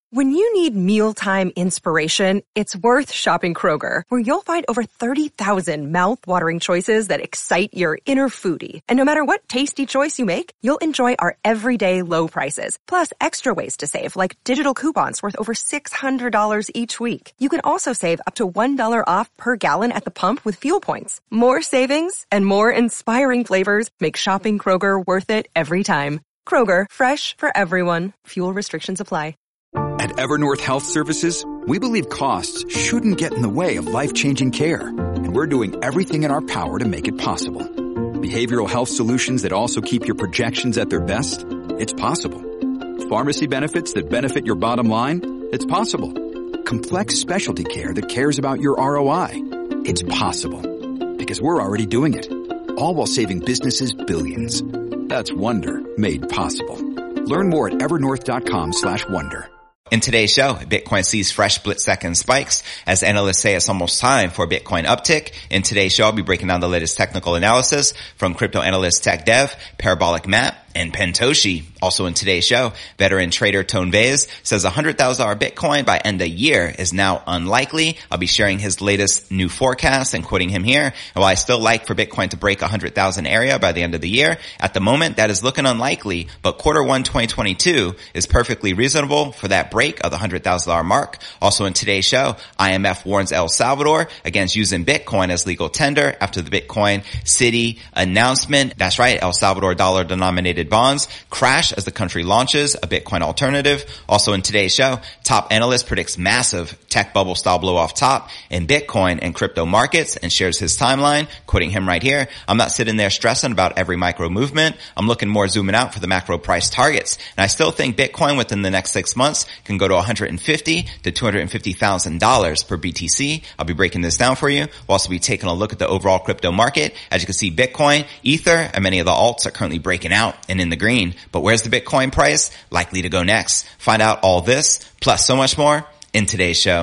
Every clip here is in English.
When you need mealtime inspiration, it's worth shopping Kroger, where you'll find over 30,000 mouth-watering choices that excite your inner foodie. And no matter what tasty choice you make, you'll enjoy our everyday low prices, plus extra ways to save, like digital coupons worth over $600 each week. You can also save up to $1 off per gallon at the pump with fuel points. More savings and more inspiring flavors make shopping Kroger worth it every time. Kroger, fresh for everyone. Fuel restrictions apply. At Evernorth Health Services, we believe costs shouldn't get in the way of life-changing care, and we're doing everything in our power to make it possible. Behavioral health solutions that also keep your projections at their best? It's possible. Pharmacy benefits that benefit your bottom line? It's possible. Complex specialty care that cares about your ROI? It's possible. Because we're already doing it. All while saving businesses billions. That's Wonder made possible. Learn more at evernorth.com/wonder. In today's show, Bitcoin sees fresh split-second spikes as analysts say it's almost time for a Bitcoin uptick. In today's show, I'll be breaking down the latest technical analysis from crypto analyst Tech Dev, Parabolic Matt, and Pentoshi. Also in today's show, veteran trader Tone Vez says $100,000 Bitcoin by end of year is now unlikely. I'll be sharing his latest new forecast and quoting him here. And while I still like for Bitcoin to break 100,000 area by the end of the year, at the moment that is looking unlikely, but Q1 2022 is perfectly reasonable for that break of the $100,000 mark. Also in today's show, IMF warns El Salvador against using Bitcoin as legal tender after the Bitcoin City announcement. That's right, El Salvador dollar denominated bonds crash as the country launches a Bitcoin alternative. Also in today's show, top analyst predicts massive tech bubble style blow off top in Bitcoin and crypto markets and shares his timeline, quoting him right here. I'm not sitting there stressing about every micro movement. I'm looking more zooming out for the macro price targets. And I still think Bitcoin within the next 6 months can go to $150,000 to $250,000 per BTC. I'll be breaking this down for you. We'll also be taking a look at the overall crypto market. As you can see, Bitcoin, Ether, and many of the alts are currently breaking out and in the green. But where's the Bitcoin price likely to go next? Find out all this, plus so much more in today's show.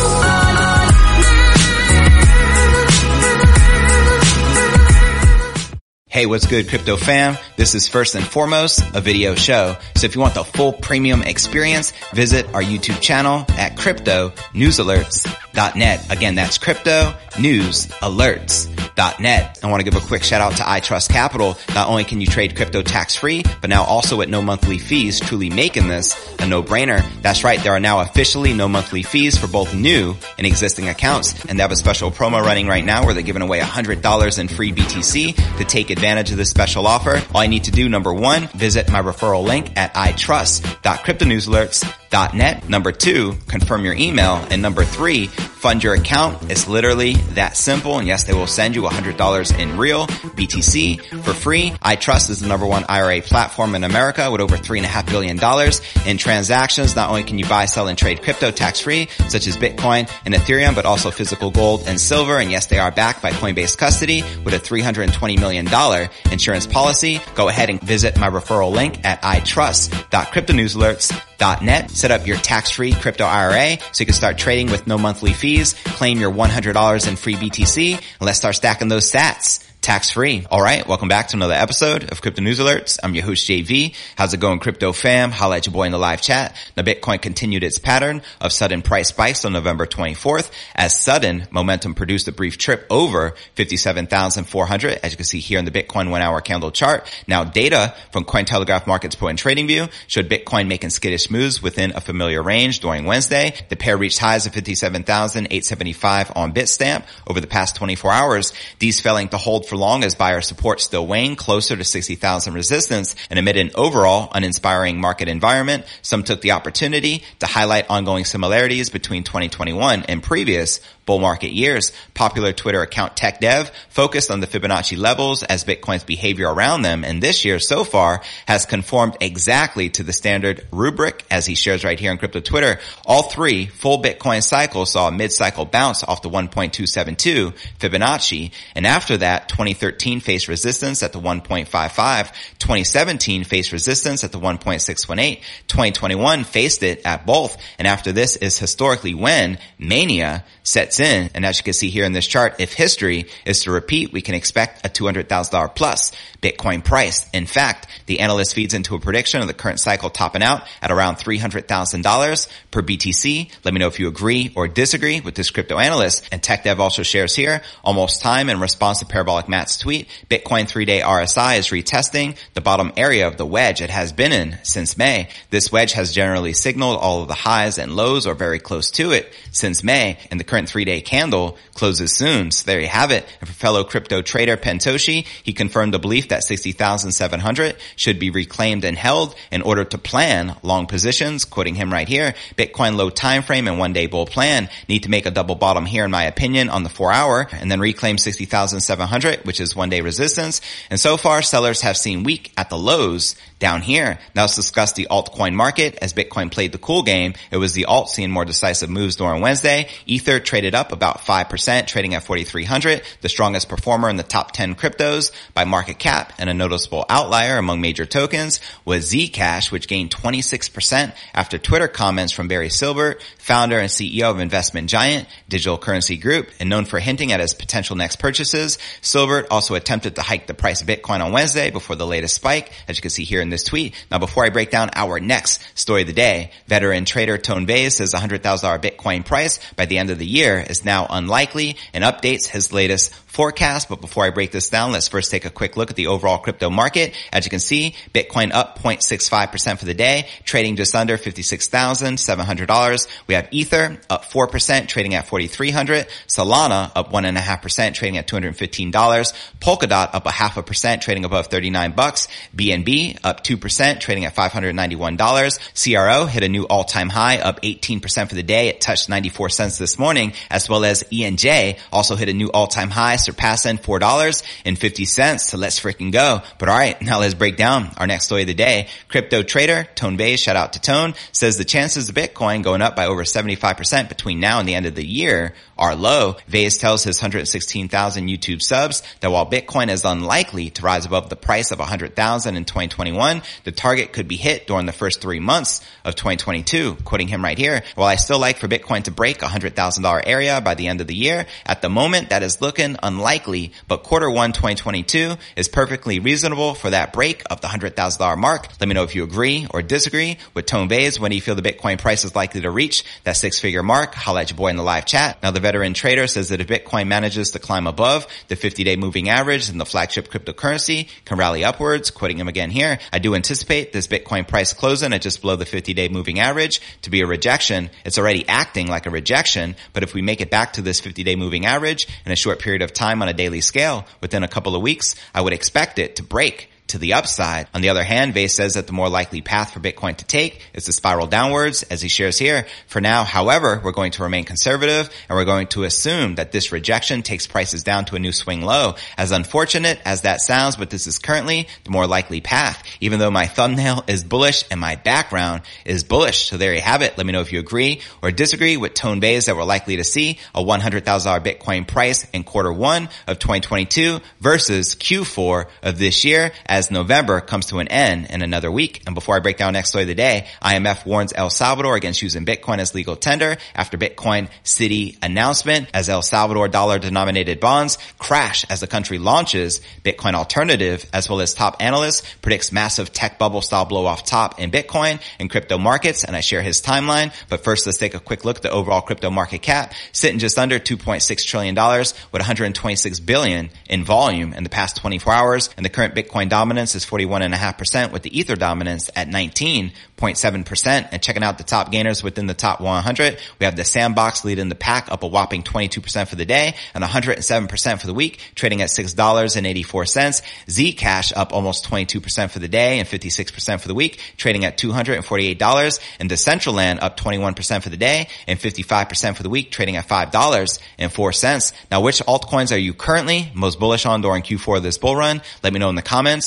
Hey, what's good, crypto fam? This is first and foremost a video show. So if you want the full premium experience, visit our YouTube channel at cryptonewsalerts.net. Again, that's cryptonewsalerts.net. I want to give a quick shout out to iTrust Capital. Not only can you trade crypto tax free, but now also at no monthly fees, truly making this a no-brainer. That's right. There are now officially no monthly fees for both new and existing accounts. And they have a special promo running right now where they're giving away $100 in free BTC to take advantage of this special offer. All you need to do, number one, visit my referral link at itrust.cryptonewsalerts.net. Number two, confirm your email. And number three, fund your account. It's literally that simple. And yes, they will send you $100 in real BTC for free. iTrust is the number one IRA platform in America with over $3.5 billion in transactions. Not only can you buy, sell, and trade crypto tax free, such as Bitcoin and Ethereum, but also physical gold and silver. And yes, they are backed by Coinbase Custody with a $320 million insurance policy. Go ahead and visit my referral link at itrust.cryptonewsalerts.net. Set up your tax-free crypto IRA so you can start trading with no monthly fees. Claim your $100 in free BTC, and let's start stacking those sats tax-free. All right, welcome back to another episode of Crypto News Alerts. I'm your host, JV. How's it going, crypto fam? Holla at your boy in the live chat. Now, Bitcoin continued its pattern of sudden price spikes on November 24th as sudden momentum produced a brief trip over 57,400, as you can see here in the Bitcoin 1 hour candle chart. Now, data from Cointelegraph Markets Pro and TradingView showed Bitcoin making skittish moves within a familiar range during Wednesday. The pair reached highs of 57,875 on Bitstamp over the past 24 hours. These failing to hold for long as buyer support still weighing closer to 60,000 resistance, and amid an overall uninspiring market environment, some took the opportunity to highlight ongoing similarities between 2021 and previous bull market years. Popular Twitter account Tech Dev focused on the Fibonacci levels as Bitcoin's behavior around them, and this year so far has conformed exactly to the standard rubric, as he shares right here on Crypto Twitter. All three full Bitcoin cycles saw a mid-cycle bounce off the 1.272 Fibonacci, and after that, 2013 faced resistance at the 1.55, 2017 faced resistance at the 1.618, 2021 faced it at both, and after this is historically when mania sets in. And as you can see here in this chart, if history is to repeat, we can expect a $200,000 plus Bitcoin price. In fact, the analyst feeds into a prediction of the current cycle topping out at around $300,000 per BTC. Let me know if you agree or disagree with this crypto analyst. And TechDev also shares here, almost time in response to Parabolic Matt's tweet, Bitcoin 3-day RSI is retesting the bottom area of the wedge it has been in since May. This wedge has generally signaled all of the highs and lows or very close to it since May, and the current 3-day candle closes soon. So there you have it. And for fellow crypto trader Pentoshi, he confirmed the belief that 60,700 should be reclaimed and held in order to plan long positions. Quoting him right here, Bitcoin low time frame and 1-day bull plan need to make a double bottom here in my opinion on the 4-hour and then reclaim 60,700, which is 1-day resistance. And so far, sellers have seen weak at the lows down here. Now let's discuss the altcoin market. As Bitcoin played the cool game, it was the alt seeing more decisive moves during Wednesday. Ether traded up about 5%, trading at 4,300, the strongest performer in the top 10 cryptos by market cap, and a noticeable outlier among major tokens was Zcash, which gained 26% after Twitter comments from Barry Silbert, founder and CEO of investment giant Digital Currency Group, and known for hinting at his potential next purchases. Silbert also attempted to hike the price of Bitcoin on Wednesday before the latest spike, as you can see here in this tweet. Now, before I break down our next story of the day, veteran trader Tone Vays says $100,000 Bitcoin price by the end of the year is now unlikely and updates his latest forecast. But before I break this down, let's first take a quick look at the overall crypto market. As you can see, Bitcoin up 0.65% for the day, trading just under $56,700. We have Ether up 4%, trading at $4,300. Solana up 1.5%, trading at $215. Polkadot up 0.5%, trading above $39. BNB up 2%, trading at $591. CRO hit a new all-time high, up 18% for the day. It touched 94 cents this morning, as well as ENJ also hit a new all-time high, surpassing $4.50. So let's freaking go. But all right, now let's break down our next story of the day. Crypto trader Tone Vays, shout out to Tone, says the chances of Bitcoin going up by over 75% between now and the end of the year are low. Vays tells his 116,000 YouTube subs that while Bitcoin is unlikely to rise above the price of 100,000 in 2021, the target could be hit during the first 3 months of 2022. Quoting him right here, while I still like for Bitcoin to break $100,000 area by the end of the year, at the moment that is looking unlikely, but Q1 2022 is perfectly reasonable for that break of the $100,000 mark. Let me know if you agree or disagree with Tone Vays. When do you feel the Bitcoin price is likely to reach that 6-figure mark? Holla at your boy in the live chat. Now the veteran trader says that if Bitcoin manages to climb above the 50-day moving average, then the flagship cryptocurrency can rally upwards. Quoting him again here, I do anticipate this Bitcoin price closing at just below the 50-day moving average to be a rejection. It's already acting like a rejection, but if we make it back to this 50-day moving average in a short period of time on a daily scale within a couple of weeks, I would expect it to break to the upside. On the other hand, Vays says that the more likely path for Bitcoin to take is to spiral downwards, as he shares here. For now, however, we're going to remain conservative and we're going to assume that this rejection takes prices down to a new swing low. As unfortunate as that sounds, but this is currently the more likely path, even though my thumbnail is bullish and my background is bullish. So there you have it. Let me know if you agree or disagree with Tone Vays that we're likely to see a $100,000 Bitcoin price in Q1 of 2022 versus Q4 of this year, as November comes to an end in another week. And before I break down next story of the day, IMF warns El Salvador against using Bitcoin as legal tender after Bitcoin City announcement, as El Salvador dollar-denominated bonds crash as the country launches Bitcoin alternative, as well as top analysts predicts massive tech bubble style blow off top in Bitcoin and crypto markets. And I share his timeline. But first, let's take a quick look at the overall crypto market cap, sitting just under $2.6 trillion with 126 billion in volume in the past 24 hours. And the current Bitcoin dominance is 41.5%, with the Ether dominance at 19.7%. And checking out the top gainers within the top 100, we have the Sandbox leading the pack, up a whopping 22% for the day and 107% for the week, trading at $6.84. Zcash up almost 22% for the day and 56% for the week, trading at $248. And Decentraland up 21% for the day and 55% for the week, trading at $5.04. Now, which altcoins are you currently most bullish on during Q4 of this bull run? Let me know in the comments.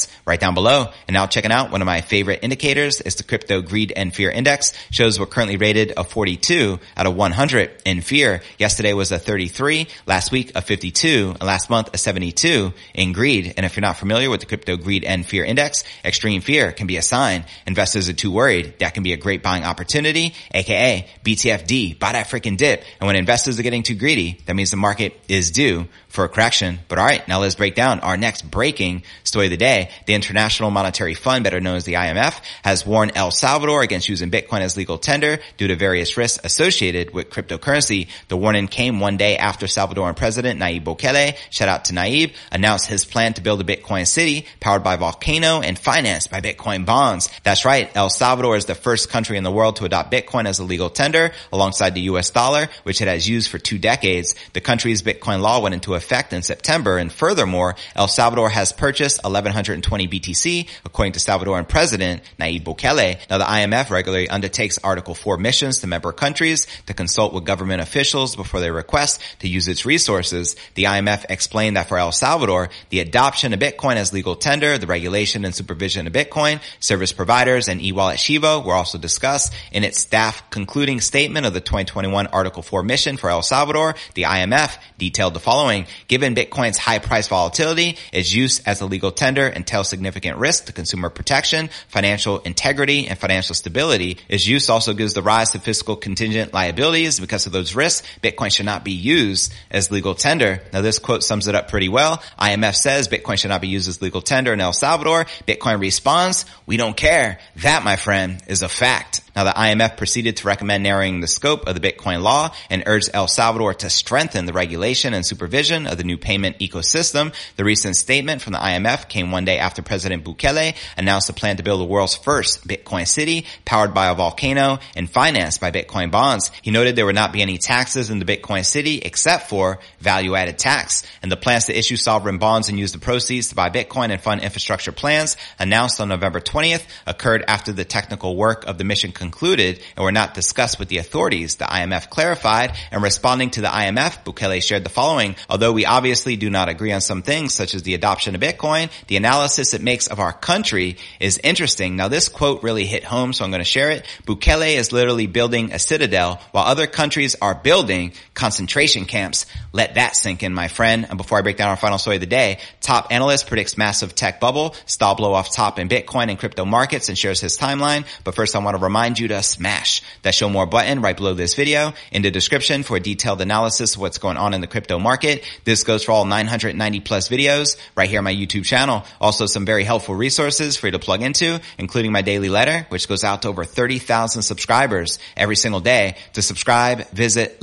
comments right down below. And now checking out one of my favorite indicators is the Crypto Greed and Fear Index. Shows we're currently rated a 42 out of 100 in fear. Yesterday was a 33, last week a 52, and last month a 72 in greed. And if you're not familiar with the Crypto Greed and Fear Index, extreme fear can be a sign investors are too worried. That can be a great buying opportunity, aka BTFD, buy that freaking dip. And when investors are getting too greedy, that means the market is due for a correction. But all right, now let's break down our next breaking story of the day. The International Monetary Fund, better known as the IMF, has warned El Salvador against using Bitcoin as legal tender due to various risks associated with cryptocurrency. The warning came one day after Salvadoran President Nayib Bukele, shout out to Nayib, announced his plan to build a Bitcoin city powered by Volcano and financed by Bitcoin bonds. That's right, El Salvador is the first country in the world to adopt Bitcoin as a legal tender alongside the US dollar, which it has used for 2 decades. The country's Bitcoin law went into effect in September, and furthermore, El Salvador has purchased 1,120 BTC, according to Salvadoran President Nayib Bukele. Now, the IMF regularly undertakes Article 4 missions to member countries to consult with government officials before they request to use its resources. The IMF explained that for El Salvador, the adoption of Bitcoin as legal tender, the regulation and supervision of Bitcoin, service providers, and e-wallet Shivo were also discussed. In its staff concluding statement of the 2021 Article 4 mission for El Salvador, the IMF detailed the following. Given Bitcoin's high price volatility, its use as a legal tender entails significant risk to consumer protection, financial integrity, and financial stability. Its use also gives the rise to fiscal contingent liabilities. Because of those risks, Bitcoin should not be used as legal tender. Now, this quote sums it up pretty well. IMF says Bitcoin should not be used as legal tender in El Salvador. Bitcoin responds, we don't care. That, my friend, is a fact. Now, the IMF proceeded to recommend narrowing the scope of the Bitcoin law and urged El Salvador to strengthen the regulation and supervision of the new payment ecosystem. The recent statement from the IMF came one day after President Bukele announced a plan to build the world's first Bitcoin city powered by a volcano and financed by Bitcoin bonds. He noted there would not be any taxes in the Bitcoin city except for value-added tax. And the plans to issue sovereign bonds and use the proceeds to buy Bitcoin and fund infrastructure plans announced on November 20th occurred after the technical work of the mission concluded and were not discussed with the authorities, the IMF clarified. And responding to the IMF, Bukele shared the following. Although we obviously do not agree on some things, such as the adoption of Bitcoin, the analysis it makes of our country is interesting. Now, this quote really hit home, so I'm going to share it. Bukele is literally building a citadel while other countries are building concentration camps. Let that sink in, my friend. And before I break down our final story of the day, top analyst predicts massive tech bubble, stall blow off top in Bitcoin and crypto markets, and shares his timeline. But first, I want to remind you to smash that show more button right below this video in the description for a detailed analysis of what's going on in the crypto market. This goes for all 990 plus videos right here on my YouTube channel. Also, some very helpful resources for you to plug into, including my daily letter, which goes out to over 30,000 subscribers every single day. To subscribe, visit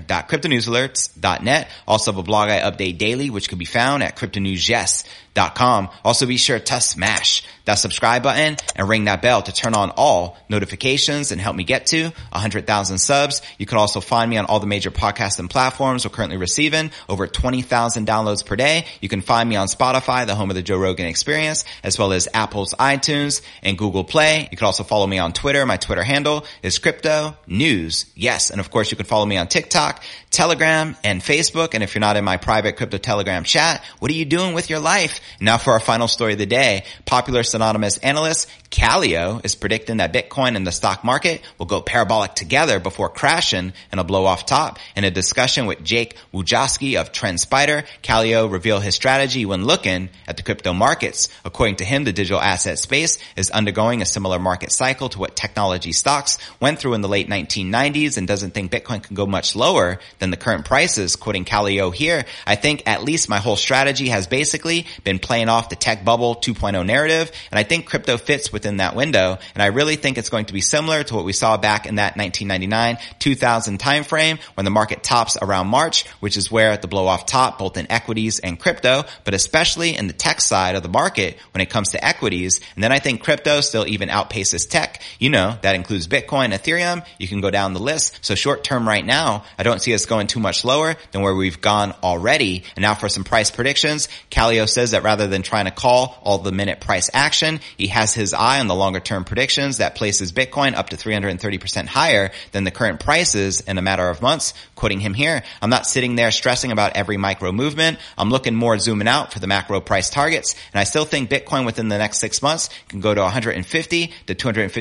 letter.cryptonewsalerts.net. Also have a blog I update daily, which can be found at cryptonewsyes.com. Also, be sure to smash that subscribe button and ring that bell to turn on all notifications and help me get to 100,000 subs. You can also find me on all the major podcasting platforms. We're currently receiving over 20,000 downloads per day. You can find me on Spotify, the home of the Joe Rogan Experience, as well as Apple's iTunes and Google Play. You can also follow me on Twitter. My Twitter handle is Crypto News. Yes. And of course, you can follow me on TikTok, Telegram, and Facebook. And if you're not in my private crypto Telegram chat, what are you doing with your life? Now for our final story of the day, popular synonymous analyst Kaleo is predicting that Bitcoin and the stock market will go parabolic together before crashing and a blow off top. In a discussion with Jake Wojcicki of TrendSpider, Kaleo revealed his strategy when looking at the crypto markets. According to him, the digital asset space is undergoing a similar market cycle to what technology stocks went through in the late 1990s and doesn't think Bitcoin can go much lower than the current prices. Quoting Kaleo here, I think at least my whole strategy has basically been playing off the tech bubble 2.0 narrative, and I think crypto fits within that window, and I really think it's going to be similar to what we saw back in that 1999-2000 timeframe when the market tops around March, which is where the blow off top both in equities and crypto, but especially in the tech side of the market when it comes to equities. And then I think crypto still even outpaces tech. You know, that includes Bitcoin, Ethereum. You can go down the list. So short term right now, I don't see us going too much lower than where we've gone already. And now for some price predictions, Kaleo says that rather than trying to call all the minute price action, he has his eye on the longer term predictions that places Bitcoin Bitcoin up to 330% higher than the current prices in a matter of months. Quoting him here, I'm not sitting there stressing about every micro movement. I'm looking more zooming out for the macro price targets. And I still think Bitcoin within the next 6 months can go to $150,000 to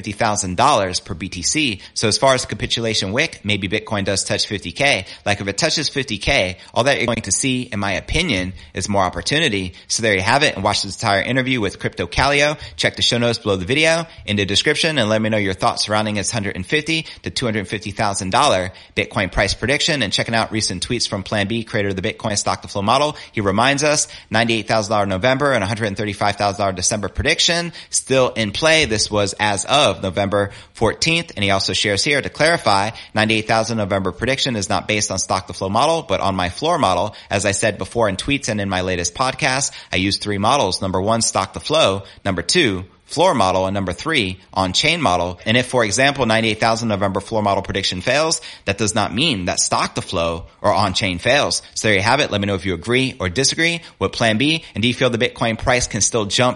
$250,000 per BTC. So as far as capitulation wick, maybe Bitcoin does touch 50K. Like if it touches 50K, all that you're going to see, in my opinion, is more opportunity. So there you have it, and watch this entire interview with Crypto Callio. Check the show notes below the video in the description and let me know your thoughts surrounding his $150,000 to $250,000 Bitcoin price prediction, and checking out recent tweets from Plan B, creator of the Bitcoin stock to flow model. He reminds us $98,000 November and $135,000 December prediction still in play. This was as of November 14th. And he also shares here to clarify, 98,000 November prediction is not based on stock to flow model, but on my floor model. As I said before in tweets and in my latest podcast, I use 3 models. Number 1, stock to flow. Number 2, floor model, and number 3, on-chain model. And if, for example, 98,000 November floor model prediction fails, that does not mean that stock to flow or on-chain fails. So there you have it. Let me know if you agree or disagree with Plan B. And do you feel the Bitcoin price can still jump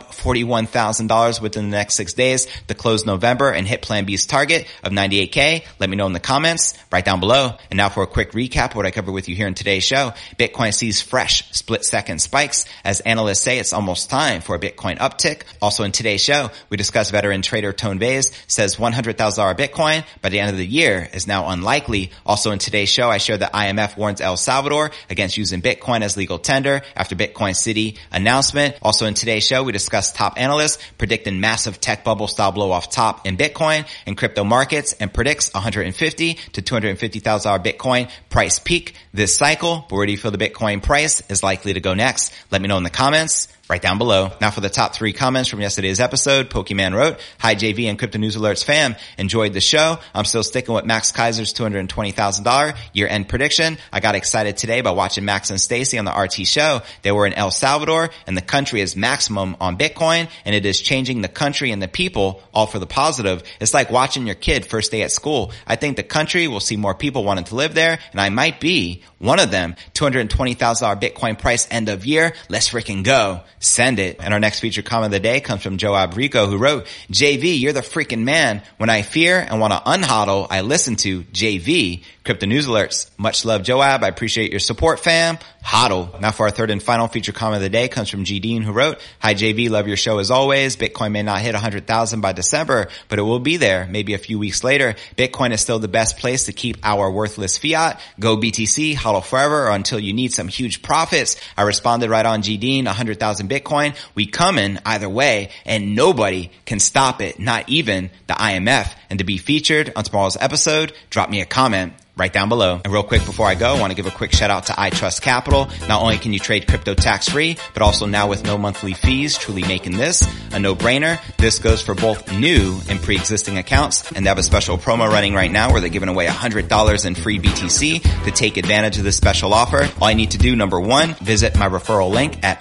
$41,000 within the next 6 days to close November and hit Plan B's target of 98K? Let me know in the comments right down below. And now for a quick recap of what I covered with you here in today's show. Bitcoin sees fresh split-second spikes. As analysts say, it's almost time for a Bitcoin uptick. Also in today's show, we discussed veteran trader Tone Vays says $100,000 Bitcoin by the end of the year is now unlikely. Also in today's show, I shared that IMF warns El Salvador against using Bitcoin as legal tender after Bitcoin City announcement. Also in today's show, we discussed top analysts predicting massive tech bubble style blow off top in Bitcoin and crypto markets, and predicts $150,000 to $250,000 Bitcoin price peak this cycle. But where do you feel the Bitcoin price is likely to go next? Let me know in the comments right down below. Now for the top 3 comments from yesterday's episode. Pokemon wrote, "Hi JV and Crypto News Alerts fam. Enjoyed the show. I'm still sticking with Max Kaiser's $220,000 year-end prediction. I got excited today by watching Max and Stacy on the RT show. They were in El Salvador and the country is maximum on Bitcoin and it is changing the country and the people all for the positive. It's like watching your kid first day at school. I think the country will see more people wanting to live there and I might be one of them. $220,000 Bitcoin price end of year. Let's freaking go. Send it." And our next featured comment of the day comes from Joab Rico, who wrote, "JV, you're the freaking man. When I fear and want to unhodl, I listen to JV, Crypto News Alerts." Much love, Joab. I appreciate your support, fam. Hodl. Now for our third and final feature comment of the day comes from G Dean, who wrote, "Hi JV, love your show as always. Bitcoin may not hit 100,000 by December, but it will be there maybe a few weeks later. Bitcoin is still the best place to keep our worthless fiat. Go BTC, hodl forever, or until you need some huge profits." I responded right on, G Dean, 100,000 Bitcoin. We coming either way and nobody can stop it, not even the IMF. And to be featured on tomorrow's episode, drop me a comment right down below. And real quick before I go, I want to give a quick shout out to iTrust Capital. Not only can you trade crypto tax free, but also now with no monthly fees, truly making this a no-brainer. This goes for both new and pre-existing accounts. And they have a special promo running right now where they're giving away $100 in free BTC. To take advantage of this special offer, all you need to do, number 1, visit my referral link at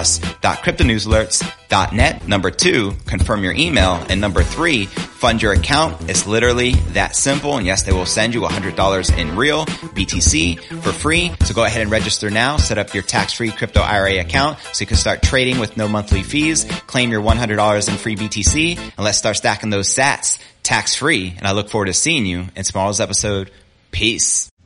itrust.cryptonewsalerts.net. Number 2, confirm your email. And number 3, fund your account. It's literally that simple. And yes, they will send you $100 in real BTC for free. So go ahead and register now. Set up your tax-free crypto IRA account so you can start trading with no monthly fees. Claim your $100 in free BTC and let's start stacking those sats tax-free. And I look forward to seeing you in tomorrow's episode. Peace.